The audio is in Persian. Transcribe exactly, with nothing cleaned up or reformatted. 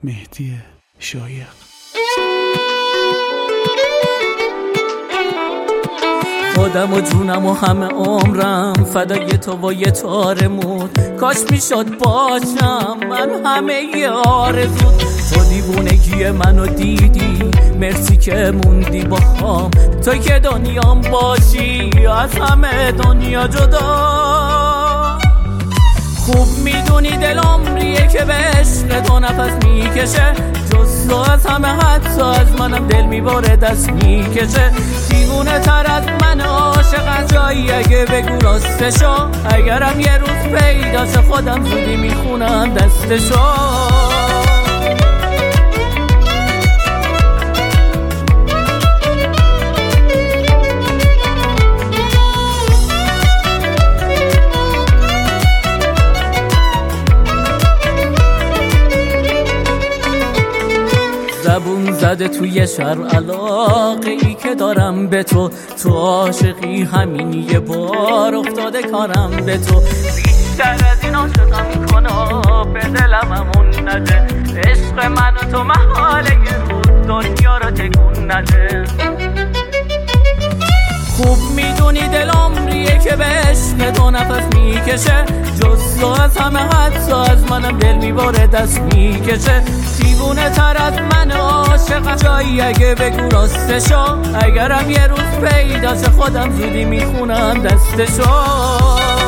مهدی شایق. خودم و جونم و همه عمرم فدای تو و یه تارمود، کاش میشد باشم من همه ی آرزود. تو دیوونگی منو دیدی، مرسی که موندی با خام، تو که دنیام باشی از همه دنیا جدا. خوب میدونی دل عمریه که به عشق تو نفس میکشه، جز تو از همه حتی از منم دل میباره دست میکشه. دیوونه تر از من عاشق جایی اگه بگو راستشو، اگرم یه روز پیداشه خودم زودی میخونم دستشو. زبون زده توی شر علاقه ای که دارم به تو، تو عاشقی همین یه بار افتاده کارم به تو. بیشتر از این عاشقم کنا به دلم همون نده، عشق من و تو محاله یه روز دنیا رو تکون نده. خوب میدونی دل عمریه که به عشق تو نفس میکشه، جز تو از همه حتی از منم دل میباره دست میکشه. دیوونه تر از من عاشق جایی اگه بگو راستشو، اگرم یه روز پیداشه خودم زودی میخونم دستشو.